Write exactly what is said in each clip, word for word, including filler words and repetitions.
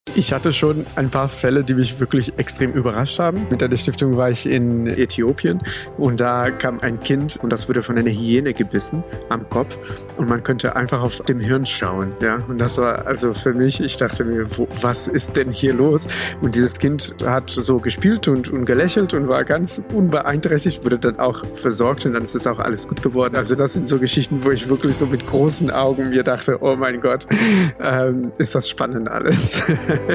Ich hatte schon ein paar Fälle, die mich wirklich extrem überrascht haben. Mit der Stiftung war ich in Äthiopien und da kam ein Kind und das wurde von einer Hyäne gebissen am Kopf und man könnte einfach auf dem Hirn schauen. Ja? Und das war also für mich, ich dachte mir, wo, was ist denn hier los? Und dieses Kind hat so gespielt und, und gelächelt und war ganz unbeeinträchtigt, wurde dann auch versorgt und dann ist es auch alles gut geworden. Also das sind so Geschichten, wo ich wirklich so mit großen Augen mir dachte, oh mein Gott, ähm, ist das spannend alles.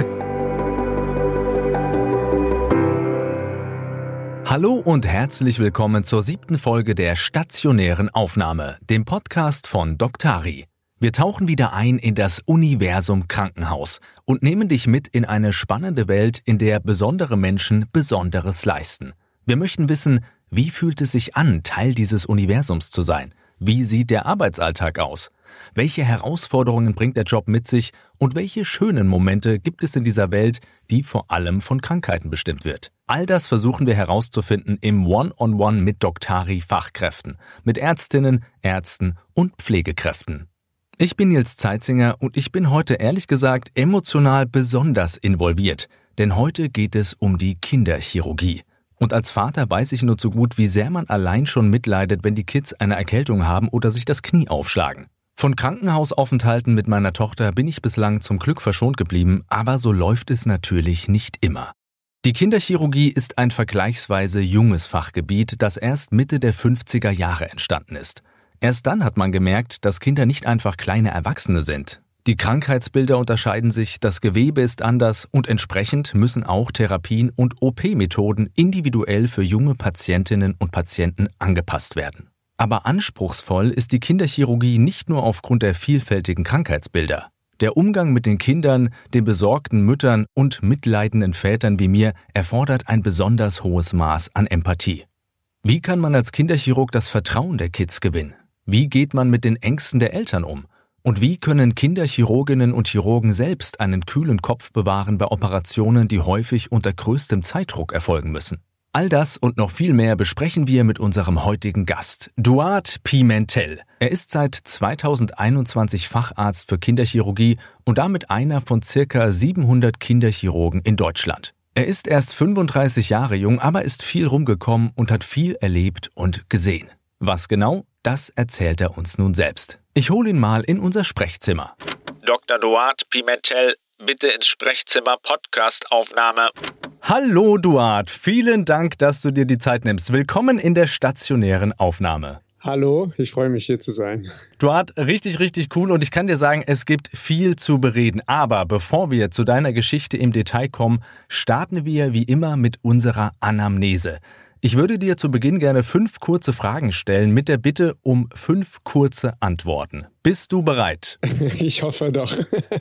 Hallo und herzlich willkommen zur siebten Folge der stationären Aufnahme, dem Podcast von Doctari. Wir tauchen wieder ein in das Universum Krankenhaus und nehmen dich mit in eine spannende Welt, in der besondere Menschen Besonderes leisten. Wir möchten wissen, wie fühlt es sich an, Teil dieses Universums zu sein? Wie sieht der Arbeitsalltag aus? Welche Herausforderungen bringt der Job mit sich und welche schönen Momente gibt es in dieser Welt, die vor allem von Krankheiten bestimmt wird? All das versuchen wir herauszufinden im One-on-One mit Doctari-Fachkräften, mit Ärztinnen, Ärzten und Pflegekräften. Ich bin Nils Zeitzinger und ich bin heute ehrlich gesagt emotional besonders involviert, denn heute geht es um die Kinderchirurgie. Und als Vater weiß ich nur zu gut, wie sehr man allein schon mitleidet, wenn die Kids eine Erkältung haben oder sich das Knie aufschlagen. Von Krankenhausaufenthalten mit meiner Tochter bin ich bislang zum Glück verschont geblieben, aber so läuft es natürlich nicht immer. Die Kinderchirurgie ist ein vergleichsweise junges Fachgebiet, das erst Mitte der fünfziger Jahre entstanden ist. Erst dann hat man gemerkt, dass Kinder nicht einfach kleine Erwachsene sind. Die Krankheitsbilder unterscheiden sich, das Gewebe ist anders und entsprechend müssen auch Therapien und O P-Methoden individuell für junge Patientinnen und Patienten angepasst werden. Aber anspruchsvoll ist die Kinderchirurgie nicht nur aufgrund der vielfältigen Krankheitsbilder. Der Umgang mit den Kindern, den besorgten Müttern und mitleidenden Vätern wie mir erfordert ein besonders hohes Maß an Empathie. Wie kann man als Kinderchirurg das Vertrauen der Kids gewinnen? Wie geht man mit den Ängsten der Eltern um? Und wie können Kinderchirurginnen und Chirurgen selbst einen kühlen Kopf bewahren bei Operationen, die häufig unter größtem Zeitdruck erfolgen müssen? All das und noch viel mehr besprechen wir mit unserem heutigen Gast, Duarte Pimentel. Er ist seit zweitausendeinundzwanzig Facharzt für Kinderchirurgie und damit einer von circa siebenhundert Kinderchirurgen in Deutschland. Er ist erst fünfunddreißig Jahre jung, aber ist viel rumgekommen und hat viel erlebt und gesehen. Was genau? Das erzählt er uns nun selbst. Ich hole ihn mal in unser Sprechzimmer. Doktor Duarte Pimentel, bitte ins Sprechzimmer, Podcastaufnahme. Hallo Duarte, vielen Dank, dass du dir die Zeit nimmst. Willkommen in der stationären Aufnahme. Hallo, ich freue mich hier zu sein. Duarte, richtig, richtig cool und ich kann dir sagen, es gibt viel zu bereden. Aber bevor wir zu deiner Geschichte im Detail kommen, starten wir wie immer mit unserer Anamnese. Ich würde dir zu Beginn gerne fünf kurze Fragen stellen mit der Bitte um fünf kurze Antworten. Bist du bereit? Ich hoffe doch.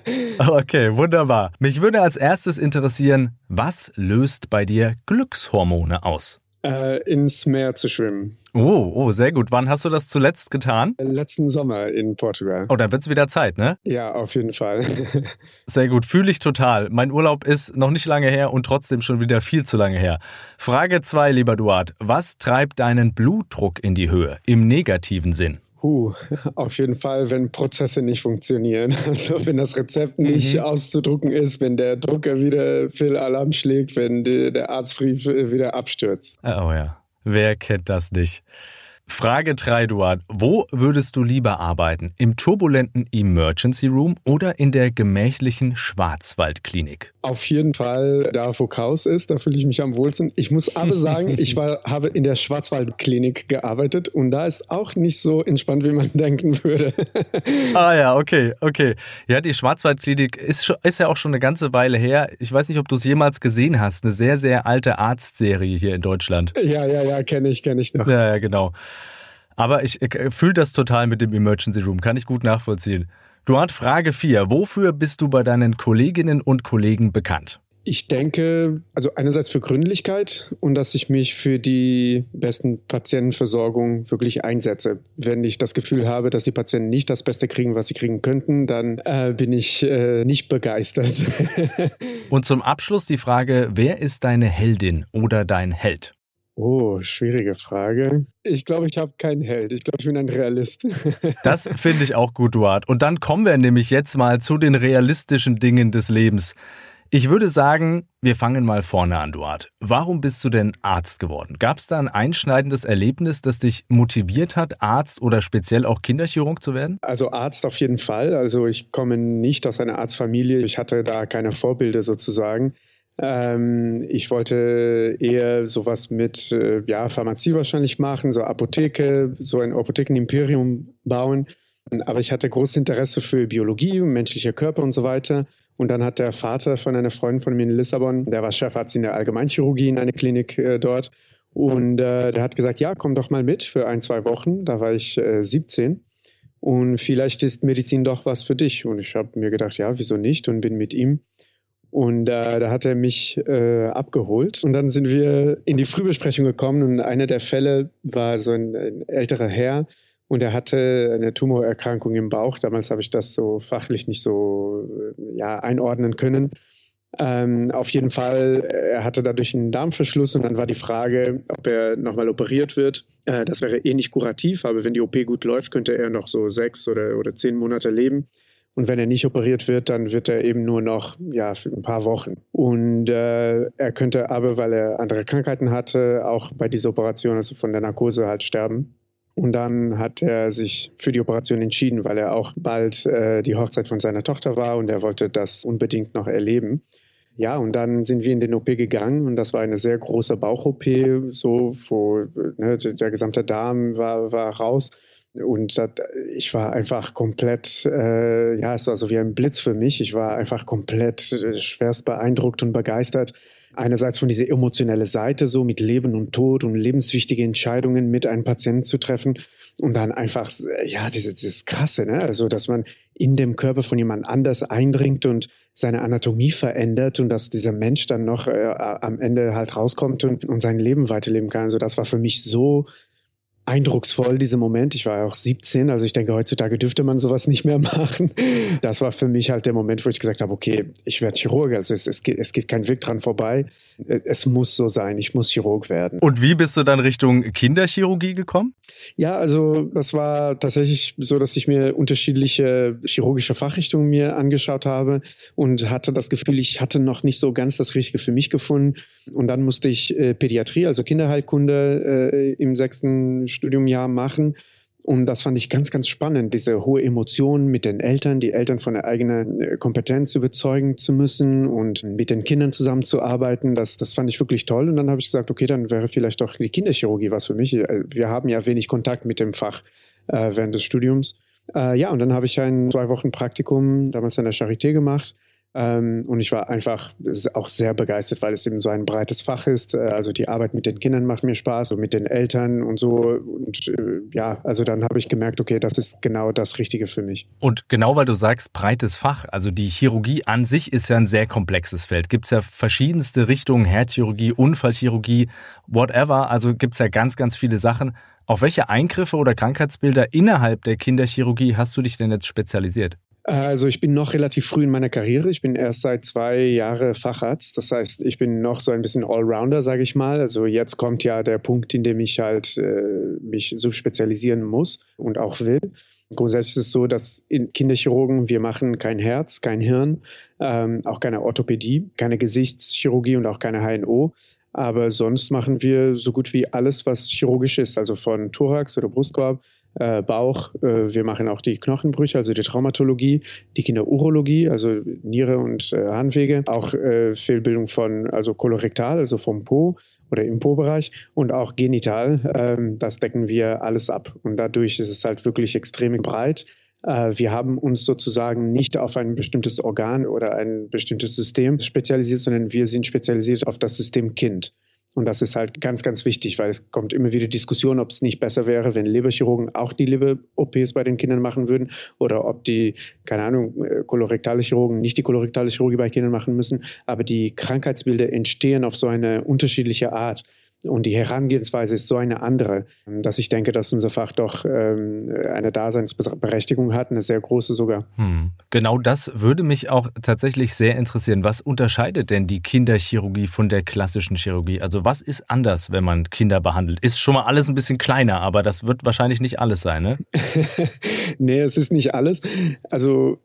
Okay, wunderbar. Mich würde als erstes interessieren, was löst bei dir Glückshormone aus? Äh, ins Meer zu schwimmen. Oh, oh, sehr gut. Wann hast du das zuletzt getan? Letzten Sommer in Portugal. Oh, dann wird's wieder Zeit, ne? Ja, auf jeden Fall. Sehr gut, fühle ich total. Mein Urlaub ist noch nicht lange her und trotzdem schon wieder viel zu lange her. Frage zwei, lieber Duarte. Was treibt deinen Blutdruck in die Höhe, im negativen Sinn? Uh, auf jeden Fall, wenn Prozesse nicht funktionieren. Also wenn das Rezept nicht mhm. auszudrucken ist, wenn der Drucker wieder viel Alarm schlägt, wenn die, der Arztbrief wieder abstürzt. Oh ja. Wer kennt das nicht? Frage drei, Duarte. Wo würdest du lieber arbeiten? Im turbulenten Emergency Room oder in der gemächlichen Schwarzwaldklinik? Auf jeden Fall da, wo Chaos ist, da fühle ich mich am wohlsten. Ich muss aber sagen, ich war, habe in der Schwarzwaldklinik gearbeitet und da ist auch nicht so entspannt, wie man denken würde. Ah ja, okay, okay. Ja, die Schwarzwaldklinik ist, schon, ist ja auch schon eine ganze Weile her. Ich weiß nicht, ob du es jemals gesehen hast. Eine sehr, sehr alte Arztserie hier in Deutschland. Ja, ja, ja, kenne ich, kenne ich noch. Ja, ja, genau. Aber ich äh, fühle das total mit dem Emergency Room, kann ich gut nachvollziehen. Duarte, Frage vier. Wofür bist du bei deinen Kolleginnen und Kollegen bekannt? Ich denke, also einerseits für Gründlichkeit und dass ich mich für die besten Patientenversorgung wirklich einsetze. Wenn ich das Gefühl habe, dass die Patienten nicht das Beste kriegen, was sie kriegen könnten, dann äh, bin ich äh, nicht begeistert. Und zum Abschluss die Frage, wer ist deine Heldin oder dein Held? Oh, schwierige Frage. Ich glaube, ich habe keinen Held. Ich glaube, ich bin ein Realist. Das finde ich auch gut, Duarte. Und dann kommen wir nämlich jetzt mal zu den realistischen Dingen des Lebens. Ich würde sagen, wir fangen mal vorne an, Duart. Warum bist du denn Arzt geworden? Gab es da ein einschneidendes Erlebnis, das dich motiviert hat, Arzt oder speziell auch Kinderchirurg zu werden? Also Arzt auf jeden Fall. Also ich komme nicht aus einer Arztfamilie. Ich hatte da keine Vorbilder sozusagen. Ähm, ich wollte eher sowas mit äh, ja, Pharmazie wahrscheinlich machen, so Apotheke, so ein Apothekenimperium bauen. Aber ich hatte großes Interesse für Biologie, menschlicher Körper und so weiter. Und dann hat der Vater von einer Freundin von mir in Lissabon, der war Chefarzt in der Allgemeinchirurgie in einer Klinik äh, dort. Und äh, der hat gesagt, ja, komm doch mal mit für ein, zwei Wochen. Da war ich äh, siebzehn. Und vielleicht ist Medizin doch was für dich. Und ich habe mir gedacht, ja, wieso nicht? Und bin mit ihm. Und äh, da hat er mich äh, abgeholt. Und dann sind wir in die Frühbesprechung gekommen. Und einer der Fälle war so ein, ein älterer Herr. Und er hatte eine Tumorerkrankung im Bauch. Damals habe ich das so fachlich nicht so ja, einordnen können. Ähm, auf jeden Fall, er hatte dadurch einen Darmverschluss und dann war die Frage, ob er nochmal operiert wird. Äh, das wäre eh nicht kurativ, aber wenn die O P gut läuft, könnte er noch so sechs oder, oder zehn Monate leben. Und wenn er nicht operiert wird, dann wird er eben nur noch ja, für ein paar Wochen. Und äh, er könnte aber, weil er andere Krankheiten hatte, auch bei dieser Operation, also von der Narkose halt sterben. Und dann hat er sich für die Operation entschieden, weil er auch bald äh, die Hochzeit von seiner Tochter war und er wollte das unbedingt noch erleben. Ja, und dann sind wir in den O P gegangen und das war eine sehr große Bauch-O P, so, wo ne, der gesamte Darm war, war raus. Und das, ich war einfach komplett, äh, ja, es war so wie ein Blitz für mich. Ich war einfach komplett äh, schwerst beeindruckt und begeistert. Einerseits von dieser emotionellen Seite, so mit Leben und Tod und lebenswichtige Entscheidungen mit einem Patienten zu treffen. Und dann einfach, ja, dieses, dieses Krasse, ne? Also, dass man in dem Körper von jemand anders eindringt und seine Anatomie verändert und dass dieser Mensch dann noch äh, am Ende halt rauskommt und, und sein Leben weiterleben kann. Also, das war für mich so eindrucksvoll, dieser Moment. Ich war ja auch siebzehn, also ich denke, heutzutage dürfte man sowas nicht mehr machen. Das war für mich halt der Moment, wo ich gesagt habe, okay, ich werde Chirurg, also es, es, geht, es geht kein Weg dran vorbei. Es muss so sein, ich muss Chirurg werden. Und wie bist du dann Richtung Kinderchirurgie gekommen? Ja, also das war tatsächlich so, dass ich mir unterschiedliche chirurgische Fachrichtungen mir angeschaut habe und hatte das Gefühl, ich hatte noch nicht so ganz das Richtige für mich gefunden. Und dann musste ich äh, Pädiatrie, also Kinderheilkunde äh, im sechsten Studiumjahr machen. Und das fand ich ganz, ganz spannend, diese hohe Emotion mit den Eltern, die Eltern von der eigenen Kompetenz überzeugen zu müssen und mit den Kindern zusammenzuarbeiten. Das, das fand ich wirklich toll. Und dann habe ich gesagt, okay, dann wäre vielleicht doch die Kinderchirurgie was für mich. Wir haben ja wenig Kontakt mit dem Fach äh, während des Studiums. Äh, ja, und dann habe ich ein zwei Wochen Praktikum damals an der Charité gemacht. Ähm, und ich war einfach auch sehr begeistert, weil es eben so ein breites Fach ist. Also die Arbeit mit den Kindern macht mir Spaß, und mit den Eltern und so. Und äh, ja, also dann habe ich gemerkt, okay, das ist genau das Richtige für mich. Und genau weil du sagst, breites Fach, also die Chirurgie an sich ist ja ein sehr komplexes Feld. Gibt es ja verschiedenste Richtungen, Herzchirurgie, Unfallchirurgie, whatever. Also gibt es ja ganz, ganz viele Sachen. Auf welche Eingriffe oder Krankheitsbilder innerhalb der Kinderchirurgie hast du dich denn jetzt spezialisiert? Also ich bin noch relativ früh in meiner Karriere. Ich bin erst seit zwei Jahren Facharzt. Das heißt, ich bin noch so ein bisschen Allrounder, sage ich mal. Also jetzt kommt ja der Punkt, in dem ich halt äh, mich so spezialisieren muss und auch will. Grundsätzlich ist es so, dass in Kinderchirurgen, wir machen kein Herz, kein Hirn, ähm, auch keine Orthopädie, keine Gesichtschirurgie und auch keine H N O. Aber sonst machen wir so gut wie alles, was chirurgisch ist. Also von Thorax oder Brustkorb, Äh, Bauch, äh, wir machen auch die Knochenbrüche, also die Traumatologie, die Kinderurologie, also Niere und äh, Harnwege, auch äh, Fehlbildung von, also kolorektal, also vom Po oder im Po-Bereich und auch genital, ähm, das decken wir alles ab. Und dadurch ist es halt wirklich extrem breit. Äh, wir haben uns sozusagen nicht auf ein bestimmtes Organ oder ein bestimmtes System spezialisiert, sondern wir sind spezialisiert auf das System Kind. Und das ist halt ganz, ganz wichtig, weil es kommt immer wieder Diskussion, ob es nicht besser wäre, wenn Leberchirurgen auch die Leber-O Ps bei den Kindern machen würden oder ob die, keine Ahnung, kolorektale Chirurgen nicht die kolorektale Chirurgie bei Kindern machen müssen. Aber die Krankheitsbilder entstehen auf so eine unterschiedliche Art. Und die Herangehensweise ist so eine andere, dass ich denke, dass unser Fach doch ähm, eine Daseinsberechtigung hat, eine sehr große sogar. Hm. Genau das würde mich auch tatsächlich sehr interessieren. Was unterscheidet denn die Kinderchirurgie von der klassischen Chirurgie? Also was ist anders, wenn man Kinder behandelt? Ist schon mal alles ein bisschen kleiner, aber das wird wahrscheinlich nicht alles sein, ne? Nee, es ist nicht alles. Also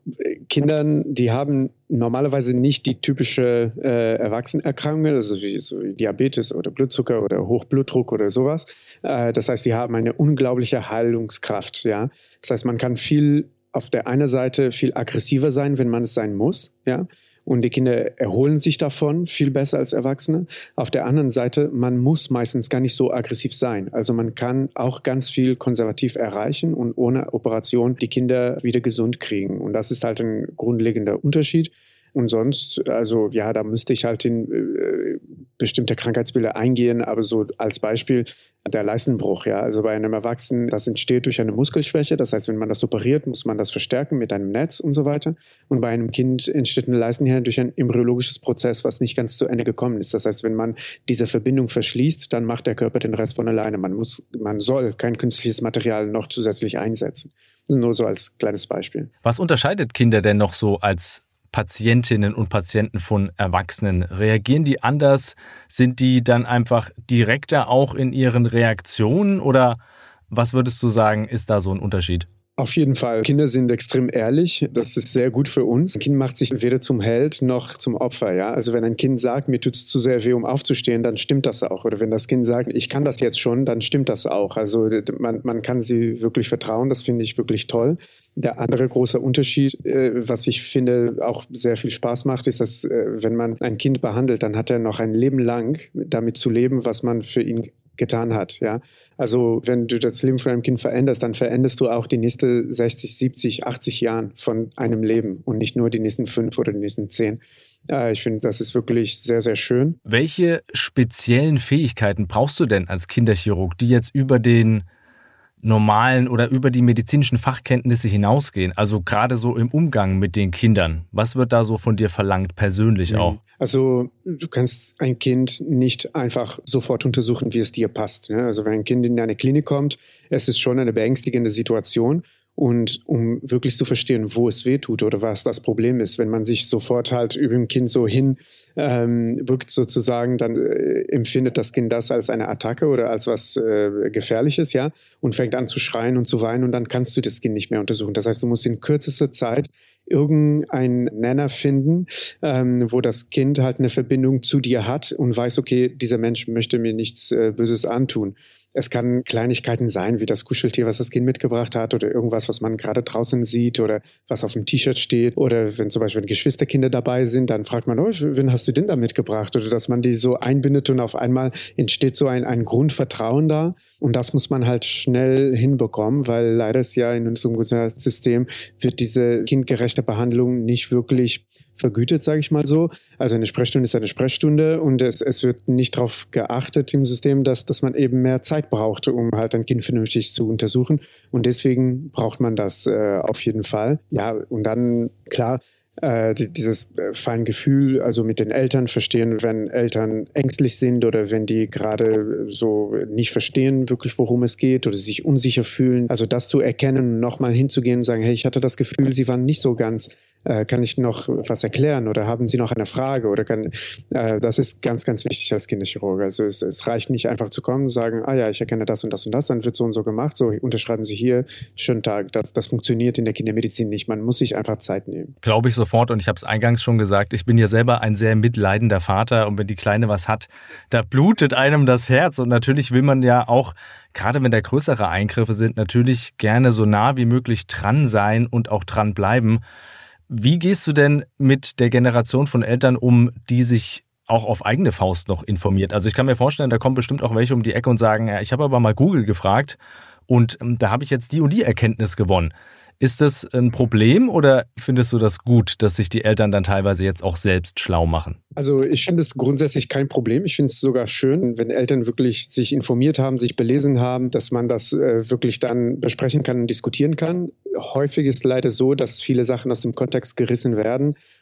Kindern, die haben normalerweise nicht die typische äh, Erwachsenenerkrankung, also wie, so wie Diabetes oder Blutzucker oder Hochblutdruck oder sowas. Äh, das heißt, die haben eine unglaubliche Heilungskraft. Ja? Das heißt, man kann viel auf der einen Seite viel aggressiver sein, wenn man es sein muss, ja. Und die Kinder erholen sich davon viel besser als Erwachsene. Auf der anderen Seite, man muss meistens gar nicht so aggressiv sein. Also man kann auch ganz viel konservativ erreichen und ohne Operation die Kinder wieder gesund kriegen. Und das ist halt ein grundlegender Unterschied. Und sonst, also ja, da müsste ich halt in äh, bestimmte Krankheitsbilder eingehen, aber so als Beispiel der Leistenbruch, ja, also bei einem Erwachsenen, das entsteht durch eine Muskelschwäche, das heißt, wenn man das operiert, muss man das verstärken mit einem Netz und so weiter. Und bei einem Kind entsteht eine Leistenhernie durch ein embryologisches Prozess, was nicht ganz zu Ende gekommen ist. Das heißt, wenn man diese Verbindung verschließt, dann macht der Körper den Rest von alleine. Man muss, man soll kein künstliches Material noch zusätzlich einsetzen. Nur so als kleines Beispiel. Was unterscheidet Kinder denn noch so als Patientinnen und Patienten von Erwachsenen? Reagieren die anders? Sind die dann einfach direkter auch in ihren Reaktionen? Oder was würdest du sagen, ist da so ein Unterschied? Auf jeden Fall. Kinder sind extrem ehrlich. Das ist sehr gut für uns. Ein Kind macht sich weder zum Held noch zum Opfer. Ja? Also wenn ein Kind sagt, mir tut es zu sehr weh, um aufzustehen, dann stimmt das auch. Oder wenn das Kind sagt, ich kann das jetzt schon, dann stimmt das auch. Also man, man kann sie wirklich vertrauen. Das finde ich wirklich toll. Der andere große Unterschied, äh, was ich finde auch sehr viel Spaß macht, ist, dass äh, wenn man ein Kind behandelt, dann hat er noch ein Leben lang damit zu leben, was man für ihn getan hat, ja. Also wenn du das Leben von einem Kind veränderst, dann veränderst du auch die nächsten sechzig, siebzig, achtzig Jahren von einem Leben und nicht nur die nächsten fünf oder die nächsten zehn. Äh, ich finde, das ist wirklich sehr, sehr schön. Welche speziellen Fähigkeiten brauchst du denn als Kinderchirurg, die jetzt über den normalen oder über die medizinischen Fachkenntnisse hinausgehen? Also gerade so im Umgang mit den Kindern. Was wird da so von dir verlangt, persönlich auch? Also du kannst ein Kind nicht einfach sofort untersuchen, wie es dir passt. Also wenn ein Kind in eine Klinik kommt, es ist schon eine beängstigende Situation. Und um wirklich zu verstehen, wo es weh tut oder was das Problem ist, wenn man sich sofort halt über dem Kind so hin ähm, wirkt sozusagen, dann äh, empfindet das Kind das als eine Attacke oder als was äh, Gefährliches, ja, und fängt an zu schreien und zu weinen und dann kannst du das Kind nicht mehr untersuchen. Das heißt, du musst in kürzester Zeit irgendeinen Nenner finden, ähm, wo das Kind halt eine Verbindung zu dir hat und weiß, okay, dieser Mensch möchte mir nichts äh, Böses antun. Es kann Kleinigkeiten sein, wie das Kuscheltier, was das Kind mitgebracht hat oder irgendwas, was man gerade draußen sieht oder was auf dem T-Shirt steht. Oder wenn zum Beispiel Geschwisterkinder dabei sind, dann fragt man, oh, wen hast du denn da mitgebracht? Oder dass man die so einbindet und auf einmal entsteht so ein, ein Grundvertrauen da. Und das muss man halt schnell hinbekommen, weil leider ist ja in unserem Gesundheitssystem wird diese kindgerechte Behandlung nicht wirklich vergütet, sage ich mal so. Also eine Sprechstunde ist eine Sprechstunde und es, es wird nicht darauf geachtet im System, dass, dass man eben mehr Zeit braucht, um halt ein Kind vernünftig zu untersuchen. Und deswegen braucht man das äh, auf jeden Fall. Ja, und dann, klar, äh, dieses äh, Feingefühl, also mit den Eltern verstehen, wenn Eltern ängstlich sind oder wenn die gerade so nicht verstehen wirklich, worum es geht oder sich unsicher fühlen. Also das zu erkennen, nochmal hinzugehen und sagen, hey, ich hatte das Gefühl, sie waren nicht so ganz. Äh, kann ich noch was erklären oder haben Sie noch eine Frage? Oder kann, äh, das ist ganz, ganz wichtig als Kinderchirurg. Also es, es reicht nicht einfach zu kommen und sagen, ah ja, ich erkenne das und das und das, dann wird so und so gemacht. So, unterschreiben Sie hier, schönen Tag. Das, das funktioniert in der Kindermedizin nicht. Man muss sich einfach Zeit nehmen. Glaube ich sofort und ich habe es eingangs schon gesagt, ich bin ja selber ein sehr mitleidender Vater und wenn die Kleine was hat, da blutet einem das Herz und natürlich will man ja auch, gerade wenn da größere Eingriffe sind, natürlich gerne so nah wie möglich dran sein und auch dran bleiben. Wie gehst du denn mit der Generation von Eltern um, die sich auch auf eigene Faust noch informiert? Also ich kann mir vorstellen, da kommen bestimmt auch welche um die Ecke und sagen, ja, ich habe aber mal Google gefragt und da habe ich jetzt die und die Erkenntnis gewonnen. Ist das ein Problem oder findest du das gut, dass sich die Eltern dann teilweise jetzt auch selbst schlau machen? Also ich finde es grundsätzlich kein Problem. Ich finde es sogar schön, wenn Eltern wirklich sich informiert haben, sich belesen haben, dass man das äh, wirklich dann besprechen kann und diskutieren kann. Häufig ist leider so, dass viele Sachen aus dem Kontext gerissen werden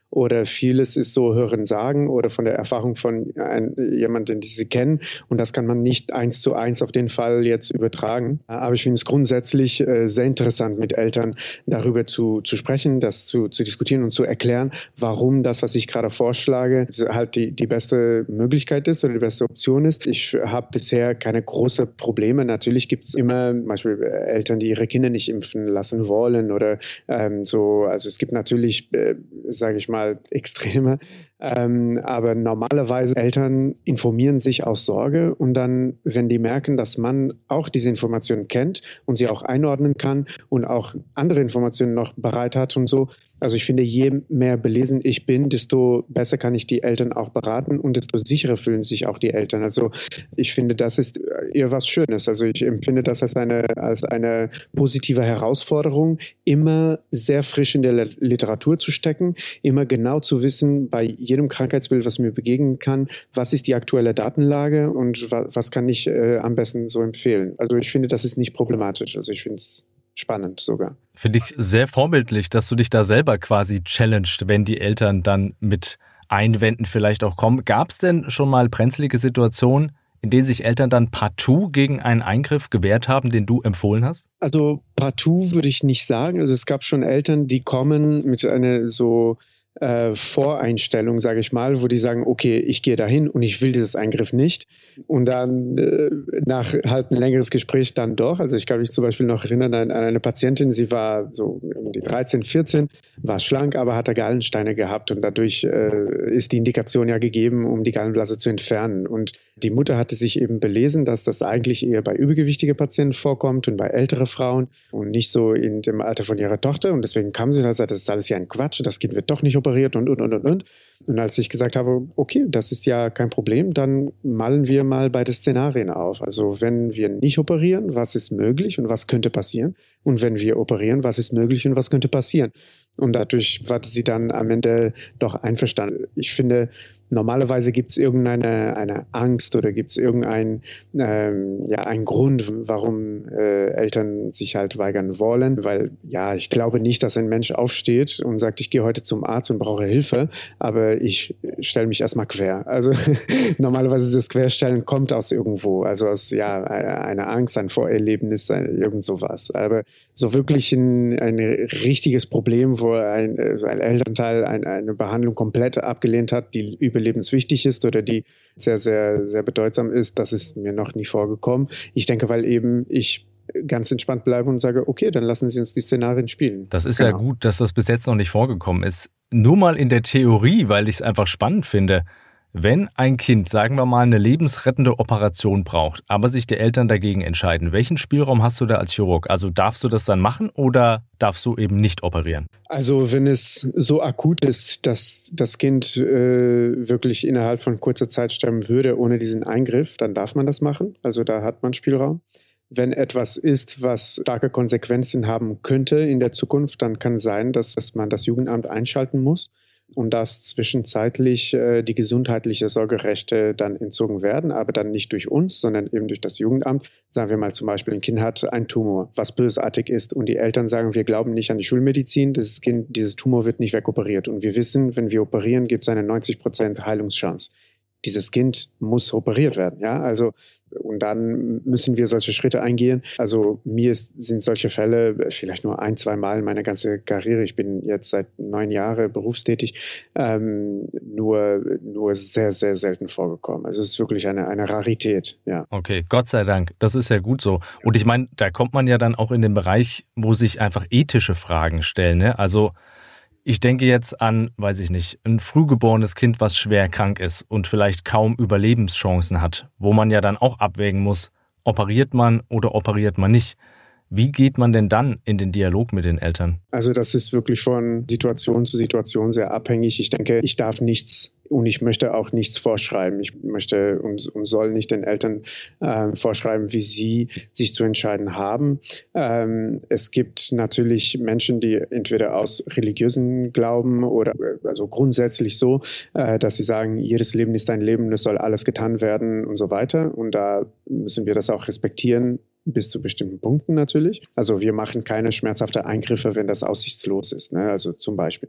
oder vieles ist so Hören sagen oder von der Erfahrung von ein, jemandem, den sie kennen und das kann man nicht eins zu eins auf den Fall jetzt übertragen. Aber ich finde es grundsätzlich äh, sehr interessant, mit Eltern darüber zu, zu sprechen, das zu, zu diskutieren und zu erklären, warum das, was ich gerade vorschlage, halt die, die beste Möglichkeit ist oder die beste Option ist. Ich habe bisher keine großen Probleme. Natürlich gibt es immer zum Beispiel Eltern, die ihre Kinder nicht impfen lassen wollen oder ähm, so. Also es gibt natürlich, äh, sage ich mal, Extreme. Ähm, aber normalerweise Eltern informieren sich aus Sorge und dann, wenn die merken, dass man auch diese Informationen kennt und sie auch einordnen kann und auch andere Informationen noch bereit hat und so. Also ich finde, je mehr belesen ich bin, desto besser kann ich die Eltern auch beraten und desto sicherer fühlen sich auch die Eltern. Also ich finde, das ist eher was Schönes. Also ich empfinde das als eine, als eine positive Herausforderung, immer sehr frisch in der Literatur zu stecken, immer genau zu wissen, bei jedem Krankheitsbild, was mir begegnen kann, was ist die aktuelle Datenlage und wa- was kann ich äh, am besten so empfehlen. Also ich finde, das ist nicht problematisch. Also ich finde es spannend sogar. Finde ich sehr vorbildlich, dass du dich da selber quasi challenged, wenn die Eltern dann mit Einwänden vielleicht auch kommen. Gab es denn schon mal brenzlige Situationen, in denen sich Eltern dann partout gegen einen Eingriff gewehrt haben, den du empfohlen hast? Also partout würde ich nicht sagen. Also es gab schon Eltern, die kommen mit einer so äh, Voreinstellung, sage ich mal, wo die sagen, okay, ich gehe dahin und ich will dieses Eingriff nicht. Und dann äh, nach halt ein längeres Gespräch dann doch. Also ich kann mich zum Beispiel noch erinnern an, an eine Patientin, sie war so um die dreizehn, vierzehn, war schlank, aber hatte Gallensteine gehabt und dadurch äh, ist die Indikation ja gegeben, um die Gallenblase zu entfernen. Und die Mutter hatte sich eben belesen, dass das eigentlich eher bei übergewichtigen Patienten vorkommt und bei älteren Frauen und nicht so in dem Alter von ihrer Tochter. Und deswegen kam sie und hat gesagt, das ist alles ja ein Quatsch, das Kind wird doch nicht operiert und, und, und, und, und. Und als ich gesagt habe, okay, das ist ja kein Problem, dann malen wir mal beide Szenarien auf. Also wenn wir nicht operieren, was ist möglich und was könnte passieren? Und wenn wir operieren, was ist möglich und was könnte passieren? Und dadurch war sie dann am Ende doch einverstanden. Ich finde, normalerweise gibt es irgendeine eine Angst oder gibt es irgendeinen ähm, ja, einen Grund, warum äh, Eltern sich halt weigern wollen. Weil ja, ich glaube nicht, dass ein Mensch aufsteht und sagt, ich gehe heute zum Arzt und brauche Hilfe, aber ich stelle mich erstmal quer. Also normalerweise das Querstellen kommt aus irgendwo, also aus ja, einer Angst, ein Vorerlebnis, irgend sowas. Aber so wirklich ein, ein richtiges Problem, wo ein, ein Elternteil ein, eine Behandlung komplett abgelehnt hat, die überlebenswichtig ist oder die sehr, sehr, sehr bedeutsam ist, das ist mir noch nie vorgekommen. Ich denke, weil eben ich ganz entspannt bleibe und sage, okay, dann lassen Sie uns die Szenarien spielen. Das ist genau. Ja gut, dass das bis jetzt noch nicht vorgekommen ist. Nur mal in der Theorie, weil ich es einfach spannend finde. Wenn ein Kind, sagen wir mal, eine lebensrettende Operation braucht, aber sich die Eltern dagegen entscheiden, welchen Spielraum hast du da als Chirurg? Also darfst du das dann machen oder darfst du eben nicht operieren? Also wenn es so akut ist, dass das Kind äh, wirklich innerhalb von kurzer Zeit sterben würde ohne diesen Eingriff, dann darf man das machen. Also da hat man Spielraum. Wenn etwas ist, was starke Konsequenzen haben könnte in der Zukunft, dann kann es sein, dass, dass man das Jugendamt einschalten muss und dass zwischenzeitlich äh, die gesundheitliche Sorgerechte dann entzogen werden, aber dann nicht durch uns, sondern eben durch das Jugendamt. Sagen wir mal zum Beispiel, ein Kind hat einen Tumor, was bösartig ist und die Eltern sagen, wir glauben nicht an die Schulmedizin, dieses Kind, dieses Tumor wird nicht wegoperiert und wir wissen, wenn wir operieren, gibt es eine neunzig Prozent Heilungschance. Dieses Kind muss operiert werden, ja, also und dann müssen wir solche Schritte eingehen. Also mir ist, sind solche Fälle vielleicht nur ein, zwei Mal in meiner ganzen Karriere, ich bin jetzt seit neun Jahren berufstätig, ähm, nur, nur sehr, sehr selten vorgekommen. Also es ist wirklich eine, eine Rarität, ja. Okay, Gott sei Dank, das ist ja gut so. Und ich meine, da kommt man ja dann auch in den Bereich, wo sich einfach ethische Fragen stellen, ne? Also ich denke jetzt an, weiß ich nicht, ein frühgeborenes Kind, was schwer krank ist und vielleicht kaum Überlebenschancen hat, wo man ja dann auch abwägen muss, operiert man oder operiert man nicht. Wie geht man denn dann in den Dialog mit den Eltern? Also das ist wirklich von Situation zu Situation sehr abhängig. Ich denke, ich darf nichts und ich möchte auch nichts vorschreiben. Ich möchte und, und soll nicht den Eltern äh, vorschreiben, wie sie sich zu entscheiden haben. Ähm, es gibt natürlich Menschen, die entweder aus religiösen Glauben oder also grundsätzlich so, äh, dass sie sagen, jedes Leben ist ein Leben, es soll alles getan werden und so weiter. Und da müssen wir das auch respektieren. Bis zu bestimmten Punkten natürlich. Also wir machen keine schmerzhaften Eingriffe, wenn das aussichtslos ist, ne? Also zum Beispiel.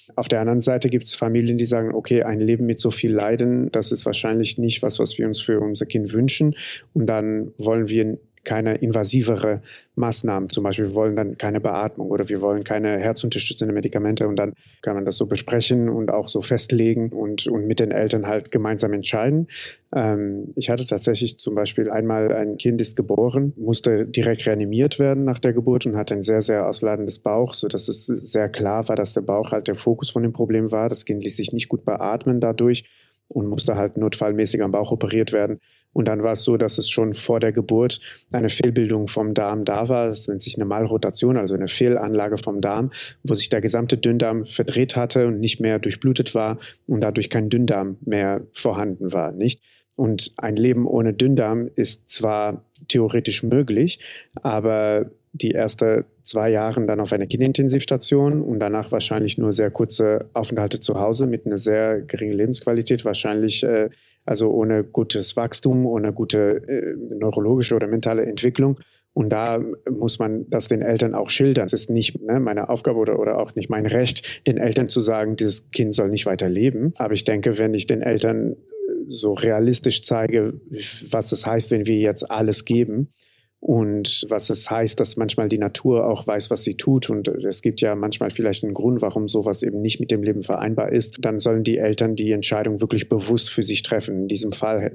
Auf der anderen Seite gibt es Familien, die sagen, okay, ein Leben mit so viel Leiden, das ist wahrscheinlich nicht was, was wir uns für unser Kind wünschen. Und dann wollen wir keine invasivere Maßnahmen. Zum Beispiel, wir wollen dann keine Beatmung oder wir wollen keine herzunterstützende Medikamente, und dann kann man das so besprechen und auch so festlegen und, und mit den Eltern halt gemeinsam entscheiden. Ähm, ich hatte tatsächlich zum Beispiel einmal, ein Kind ist geboren, musste direkt reanimiert werden nach der Geburt und hatte ein sehr, sehr ausladendes Bauch, sodass es sehr klar war, dass der Bauch halt der Fokus von dem Problem war. Das Kind ließ sich nicht gut beatmen dadurch und musste halt notfallmäßig am Bauch operiert werden. Und dann war es so, dass es schon vor der Geburt eine Fehlbildung vom Darm da war. Das nennt sich eine Malrotation, also eine Fehlanlage vom Darm, wo sich der gesamte Dünndarm verdreht hatte und nicht mehr durchblutet war und dadurch kein Dünndarm mehr vorhanden war, nicht? Und ein Leben ohne Dünndarm ist zwar theoretisch möglich, aber die ersten zwei Jahre dann auf einer Kinderintensivstation und danach wahrscheinlich nur sehr kurze Aufenthalte zu Hause mit einer sehr geringen Lebensqualität, wahrscheinlich äh, also ohne gutes Wachstum, ohne gute äh, neurologische oder mentale Entwicklung. Und da muss man das den Eltern auch schildern. Es ist nicht ne, meine Aufgabe oder, oder auch nicht mein Recht, den Eltern zu sagen, dieses Kind soll nicht weiter leben. Aber ich denke, wenn ich den Eltern so realistisch zeige, was es heißt, wenn wir jetzt alles geben, und was es heißt, dass manchmal die Natur auch weiß, was sie tut. Und es gibt ja manchmal vielleicht einen Grund, warum sowas eben nicht mit dem Leben vereinbar ist. Dann sollen die Eltern die Entscheidung wirklich bewusst für sich treffen. In diesem Fall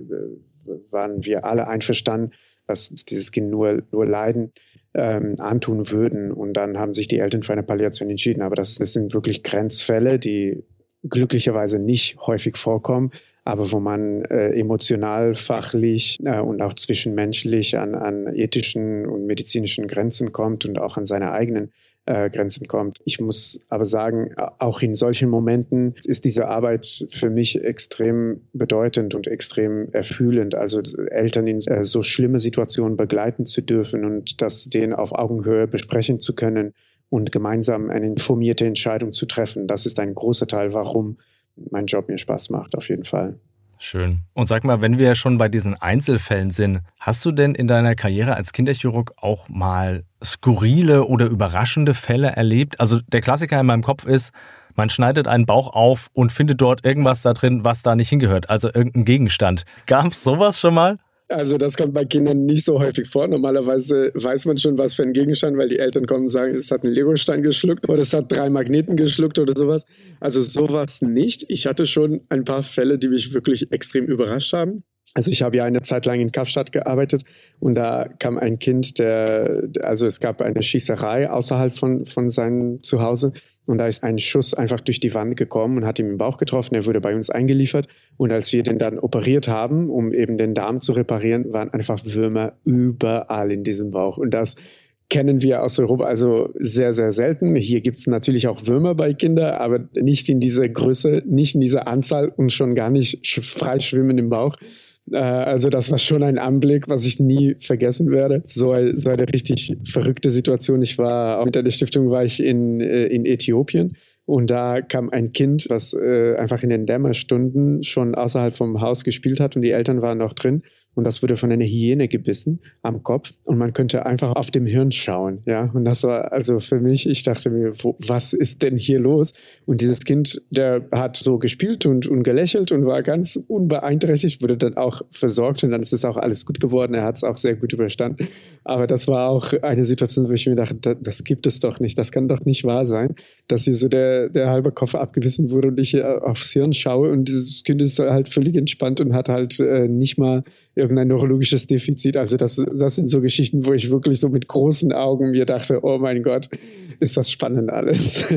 waren wir alle einverstanden, dass dieses Kind nur, nur Leiden ähm, antun würden. Und dann haben sich die Eltern für eine Palliation entschieden. Aber das, das sind wirklich Grenzfälle, die glücklicherweise nicht häufig vorkommen, aber wo man äh, emotional, fachlich äh, und auch zwischenmenschlich an, an ethischen und medizinischen Grenzen kommt und auch an seine eigenen äh, Grenzen kommt. Ich muss aber sagen, auch in solchen Momenten ist diese Arbeit für mich extrem bedeutend und extrem erfüllend. Also Eltern in äh, so schlimme Situationen begleiten zu dürfen und das denen auf Augenhöhe besprechen zu können und gemeinsam eine informierte Entscheidung zu treffen. Das ist ein großer Teil, warum mein Job mir Spaß macht, auf jeden Fall. Schön. Und sag mal, wenn wir ja schon bei diesen Einzelfällen sind, hast du denn in deiner Karriere als Kinderchirurg auch mal skurrile oder überraschende Fälle erlebt? Also der Klassiker in meinem Kopf ist, man schneidet einen Bauch auf und findet dort irgendwas da drin, was da nicht hingehört, also irgendein Gegenstand. Gab es sowas schon mal? Also das kommt bei Kindern nicht so häufig vor. Normalerweise weiß man schon, was für ein Gegenstand, weil die Eltern kommen und sagen, es hat einen Legostein geschluckt oder es hat drei Magneten geschluckt oder sowas. Also sowas nicht. Ich hatte schon ein paar Fälle, die mich wirklich extrem überrascht haben. Also ich habe ja eine Zeit lang in Kapstadt gearbeitet und da kam ein Kind, der, also es gab eine Schießerei außerhalb von, von seinem Zuhause und da ist ein Schuss einfach durch die Wand gekommen und hat ihm im Bauch getroffen. Er wurde bei uns eingeliefert und als wir den dann operiert haben, um eben den Darm zu reparieren, waren einfach Würmer überall in diesem Bauch und das kennen wir aus Europa also sehr, sehr selten. Hier gibt es natürlich auch Würmer bei Kindern, aber nicht in dieser Größe, nicht in dieser Anzahl und schon gar nicht frei schwimmen im Bauch. Also das war schon ein Anblick, was ich nie vergessen werde. So, so eine richtig verrückte Situation. Ich war auch mit der Stiftung war ich in, in Äthiopien und da kam ein Kind, was äh, einfach in den Dämmerstunden schon außerhalb vom Haus gespielt hat und die Eltern waren noch drin. Und das wurde von einer Hyäne gebissen am Kopf. Und man könnte einfach auf dem Hirn schauen. Ja, und das war also für mich, ich dachte mir, wo, was ist denn hier los? Und dieses Kind, der hat so gespielt und, und gelächelt und war ganz unbeeinträchtigt, wurde dann auch versorgt. Und dann ist es auch alles gut geworden. Er hat es auch sehr gut überstanden. Aber das war auch eine Situation, wo ich mir dachte, das, das gibt es doch nicht. Das kann doch nicht wahr sein, dass hier so der, der halbe Koffer abgebissen wurde und ich hier aufs Hirn schaue. Und dieses Kind ist halt völlig entspannt und hat halt äh, nicht mal irgendein neurologisches Defizit. Also das, das sind so Geschichten, wo ich wirklich so mit großen Augen mir dachte, oh mein Gott, ist das spannend alles.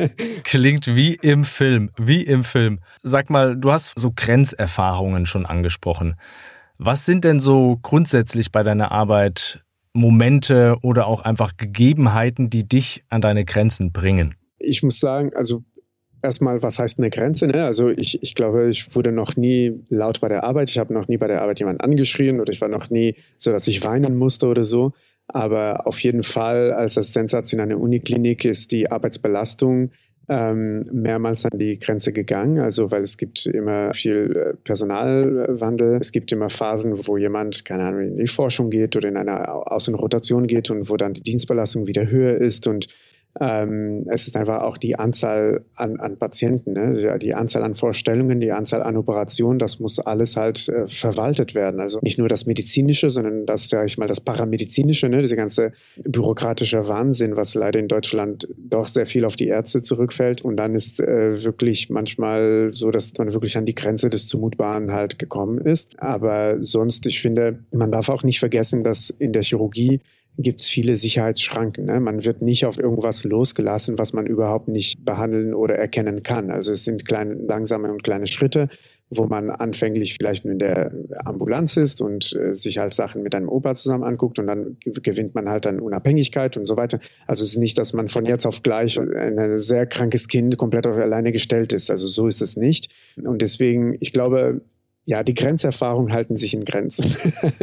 Klingt wie im Film, wie im Film. Sag mal, du hast so Grenzerfahrungen schon angesprochen. Was sind denn so grundsätzlich bei deiner Arbeit Momente oder auch einfach Gegebenheiten, die dich an deine Grenzen bringen? Ich muss sagen, also erstmal, was heißt eine Grenze? Ne? Also ich, ich glaube, ich wurde noch nie laut bei der Arbeit. Ich habe noch nie bei der Arbeit jemanden angeschrien oder ich war noch nie so, dass ich weinen musste oder so. Aber auf jeden Fall als Assistenzarzt in einer Uniklinik ist die Arbeitsbelastung ähm, mehrmals an die Grenze gegangen. Also weil es gibt immer viel Personalwandel. Es gibt immer Phasen, wo jemand, keine Ahnung, in die Forschung geht oder in eine Außenrotation geht und wo dann die Dienstbelastung wieder höher ist und Ähm, es ist einfach auch die Anzahl an, an Patienten, ne? Die Anzahl an Vorstellungen, die Anzahl an Operationen, das muss alles halt äh, verwaltet werden. Also nicht nur das Medizinische, sondern das, sag ich mal, das Paramedizinische, ne? Diese ganze bürokratische Wahnsinn, was leider in Deutschland doch sehr viel auf die Ärzte zurückfällt. Und dann ist äh, wirklich manchmal so, dass man wirklich an die Grenze des Zumutbaren halt gekommen ist. Aber sonst, ich finde, man darf auch nicht vergessen, dass in der Chirurgie gibt es viele Sicherheitsschranken. Ne? Man wird nicht auf irgendwas losgelassen, was man überhaupt nicht behandeln oder erkennen kann. Also es sind kleine, langsame und kleine Schritte, wo man anfänglich vielleicht in der Ambulanz ist und äh, sich halt Sachen mit einem Opa zusammen anguckt und dann gewinnt man halt dann Unabhängigkeit und so weiter. Also es ist nicht, dass man von jetzt auf gleich ein sehr krankes Kind komplett auf alleine gestellt ist. Also so ist es nicht. Und deswegen, ich glaube, ja, die Grenzerfahrungen halten sich in Grenzen.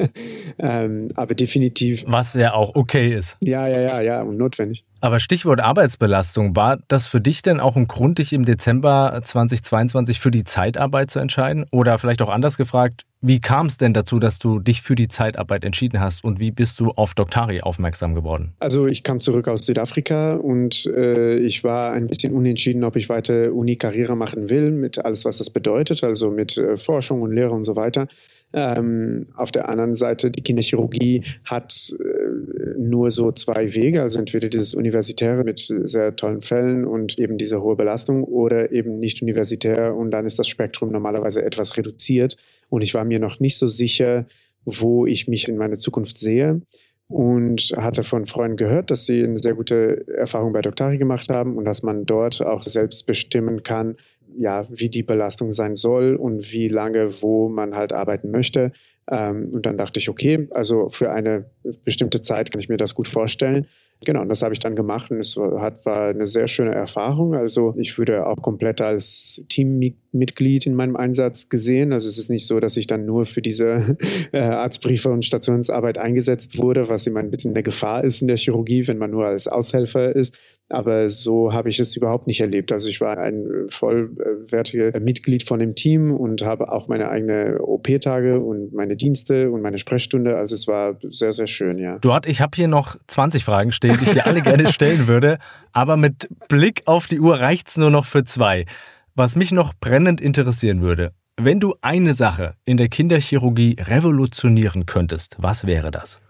ähm, aber definitiv. Was ja auch okay ist. Ja, ja, ja, ja, und notwendig. Aber Stichwort Arbeitsbelastung, war das für dich denn auch ein Grund, dich im Dezember zweitausendzweiundzwanzig für die Zeitarbeit zu entscheiden? Oder vielleicht auch anders gefragt, wie kam es denn dazu, dass du dich für die Zeitarbeit entschieden hast und wie bist du auf Doctari aufmerksam geworden? Also ich kam zurück aus Südafrika und äh, ich war ein bisschen unentschieden, ob ich weiter Uni-Karriere machen will, mit alles, was das bedeutet, also mit äh, Forschung und Lehre und so weiter. Ähm, auf der anderen Seite, die Kinderchirurgie hat äh, nur so zwei Wege, also entweder dieses Universitäre mit sehr tollen Fällen und eben diese hohe Belastung oder eben nicht universitär und dann ist das Spektrum normalerweise etwas reduziert und ich war mir noch nicht so sicher, wo ich mich in meiner Zukunft sehe und hatte von Freunden gehört, dass sie eine sehr gute Erfahrung bei Doctari gemacht haben und dass man dort auch selbst bestimmen kann, ja, wie die Belastung sein soll und wie lange, wo man halt arbeiten möchte. Ähm, und dann dachte ich, okay, also für eine bestimmte Zeit kann ich mir das gut vorstellen. Genau, und das habe ich dann gemacht und es hat, war eine sehr schöne Erfahrung. Also ich würde auch komplett als Teammitglied in meinem Einsatz gesehen. Also es ist nicht so, dass ich dann nur für diese äh, Arztbriefe und Stationsarbeit eingesetzt wurde, was immer ein bisschen eine Gefahr ist in der Chirurgie, wenn man nur als Aushelfer ist. Aber so habe ich es überhaupt nicht erlebt. Also ich war ein vollwertiger Mitglied von dem Team und habe auch meine eigenen O P-Tage und meine Dienste und meine Sprechstunde. Also es war sehr, sehr schön, ja. Duart, ich habe hier noch zwanzig Fragen stehen, die ich dir alle gerne stellen würde. Aber mit Blick auf die Uhr reicht's nur noch für zwei. Was mich noch brennend interessieren würde, wenn du eine Sache in der Kinderchirurgie revolutionieren könntest, was wäre das?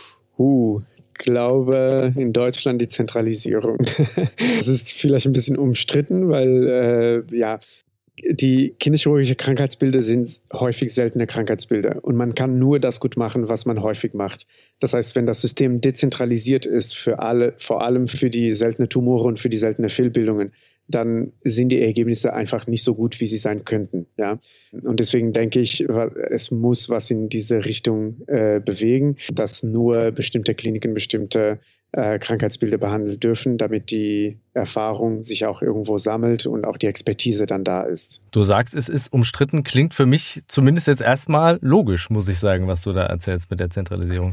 Uh... Ich glaube, in Deutschland die Zentralisierung. Das ist vielleicht ein bisschen umstritten, weil äh, ja, die kinderchirurgische Krankheitsbilder sind häufig seltene Krankheitsbilder und man kann nur das gut machen, was man häufig macht. Das heißt, wenn das System dezentralisiert ist für alle, vor allem für die seltenen Tumore und für die seltenen Fehlbildungen, dann sind die Ergebnisse einfach nicht so gut, wie sie sein könnten. Ja? Und deswegen denke ich, es muss was in diese Richtung äh, bewegen, dass nur bestimmte Kliniken bestimmte äh, Krankheitsbilder behandeln dürfen, damit die Erfahrung sich auch irgendwo sammelt und auch die Expertise dann da ist. Du sagst, es ist umstritten, klingt für mich zumindest jetzt erstmal logisch, muss ich sagen, was du da erzählst mit der Zentralisierung.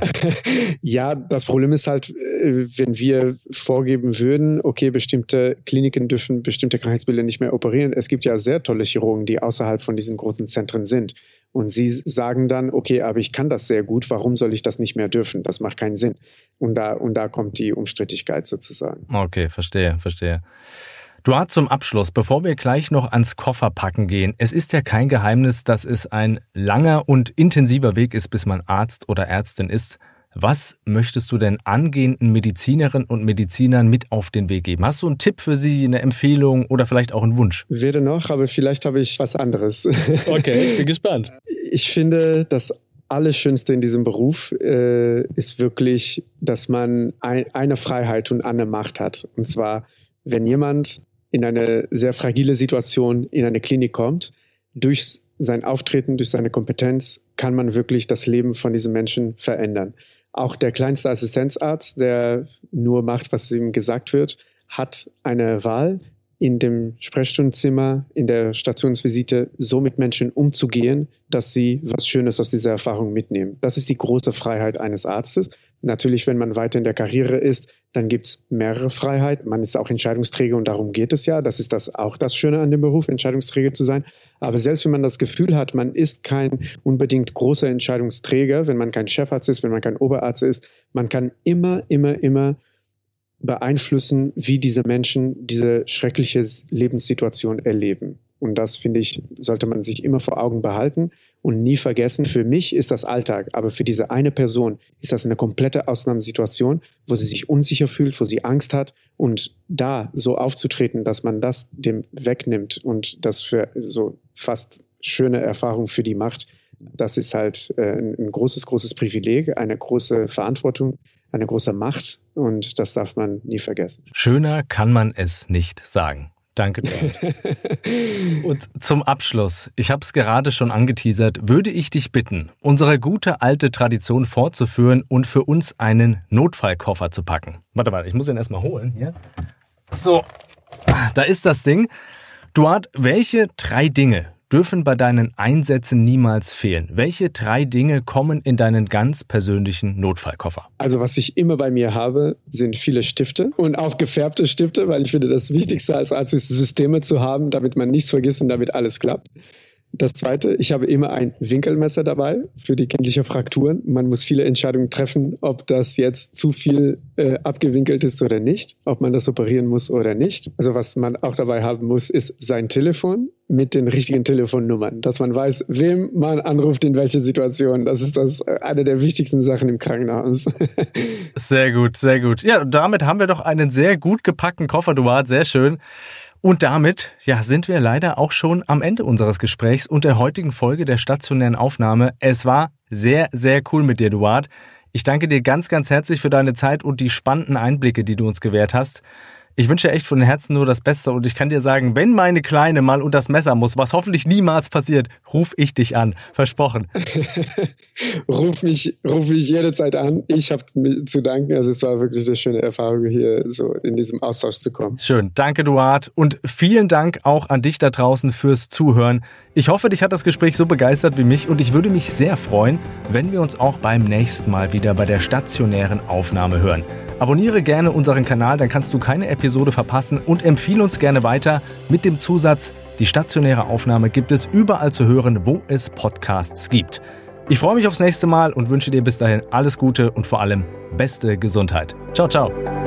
Ja, das Problem ist halt, wenn wir vorgeben würden, okay, bestimmte Kliniken dürfen bestimmte Krankheitsbilder nicht mehr operieren. Es gibt ja sehr tolle Chirurgen, die außerhalb von diesen großen Zentren sind. Und sie sagen dann, okay, aber ich kann das sehr gut, warum soll ich das nicht mehr dürfen? Das macht keinen Sinn. Und da, und da kommt die Umstrittigkeit sozusagen. Okay, verstehe, verstehe. Duart, zum Abschluss, bevor wir gleich noch ans Kofferpacken gehen. Es ist ja kein Geheimnis, dass es ein langer und intensiver Weg ist, bis man Arzt oder Ärztin ist. Was möchtest du denn angehenden Medizinerinnen und Medizinern mit auf den Weg geben? Hast du einen Tipp für sie, eine Empfehlung oder vielleicht auch einen Wunsch? Werde noch, aber vielleicht habe ich was anderes. Okay, ich bin gespannt. Ich finde, das Allerschönste in diesem Beruf äh, ist wirklich, dass man ein, eine Freiheit und eine Macht hat. Und zwar, wenn jemand in eine sehr fragile Situation in eine Klinik kommt, durch sein Auftreten, durch seine Kompetenz kann man wirklich das Leben von diesen Menschen verändern. Auch der kleinste Assistenzarzt, der nur macht, was ihm gesagt wird, hat eine Wahl, in dem Sprechstundenzimmer, in der Stationsvisite so mit Menschen umzugehen, dass sie was Schönes aus dieser Erfahrung mitnehmen. Das ist die große Freiheit eines Arztes. Natürlich, wenn man weiter in der Karriere ist, dann gibt es mehrere Freiheiten. Man ist auch Entscheidungsträger und darum geht es ja. Das ist das auch das Schöne an dem Beruf, Entscheidungsträger zu sein. Aber selbst wenn man das Gefühl hat, man ist kein unbedingt großer Entscheidungsträger, wenn man kein Chefarzt ist, wenn man kein Oberarzt ist, man kann immer, immer, immer beeinflussen, wie diese Menschen diese schreckliche Lebenssituation erleben. Und das, finde ich, sollte man sich immer vor Augen behalten und nie vergessen. Für mich ist das Alltag, aber für diese eine Person ist das eine komplette Ausnahmesituation, wo sie sich unsicher fühlt, wo sie Angst hat. Und da so aufzutreten, dass man das dem wegnimmt und das für so fast schöne Erfahrung für die macht, das ist halt äh, ein großes, großes Privileg, eine große Verantwortung, eine große Macht. Und das darf man nie vergessen. Schöner kann man es nicht sagen. Danke dir. Und zum Abschluss, ich habe es gerade schon angeteasert, würde ich dich bitten, unsere gute alte Tradition fortzuführen und für uns einen Notfallkoffer zu packen. Warte mal, ich muss den erstmal holen hier. So, da ist das Ding. Duarte, welche drei Dinge dürfen bei deinen Einsätzen niemals fehlen? Welche drei Dinge kommen in deinen ganz persönlichen Notfallkoffer? Also was ich immer bei mir habe, sind viele Stifte und auch gefärbte Stifte, weil ich finde, das Wichtigste als Arzt ist, Systeme zu haben, damit man nichts vergisst und damit alles klappt. Das Zweite, ich habe immer ein Winkelmesser dabei für die kindlichen Frakturen. Man muss viele Entscheidungen treffen, ob das jetzt zu viel äh, abgewinkelt ist oder nicht, ob man das operieren muss oder nicht. Also was man auch dabei haben muss, ist sein Telefon mit den richtigen Telefonnummern, dass man weiß, wem man anruft, in welche Situation. Das ist das eine der wichtigsten Sachen im Krankenhaus. Sehr gut, sehr gut. Ja, damit haben wir doch einen sehr gut gepackten Koffer, Duarte, sehr schön. Und damit, ja, sind wir leider auch schon am Ende unseres Gesprächs und der heutigen Folge der stationären Aufnahme. Es war sehr, sehr cool mit dir, Duarte. Ich danke dir ganz, ganz herzlich für deine Zeit und die spannenden Einblicke, die du uns gewährt hast. Ich wünsche dir echt von Herzen nur das Beste und ich kann dir sagen, wenn meine Kleine mal unter das Messer muss, was hoffentlich niemals passiert, ruf ich dich an. Versprochen. ruf mich, ruf mich jederzeit an. Ich habe zu danken. Also es war wirklich eine schöne Erfahrung, hier so in diesem Austausch zu kommen. Schön. Danke, Duarte. Und vielen Dank auch an dich da draußen fürs Zuhören. Ich hoffe, dich hat das Gespräch so begeistert wie mich und ich würde mich sehr freuen, wenn wir uns auch beim nächsten Mal wieder bei der stationären Aufnahme hören. Abonniere gerne unseren Kanal, dann kannst du keine Episode verpassen und empfehle uns gerne weiter mit dem Zusatz, die stationäre Aufnahme gibt es überall zu hören, wo es Podcasts gibt. Ich freue mich aufs nächste Mal und wünsche dir bis dahin alles Gute und vor allem beste Gesundheit. Ciao, ciao.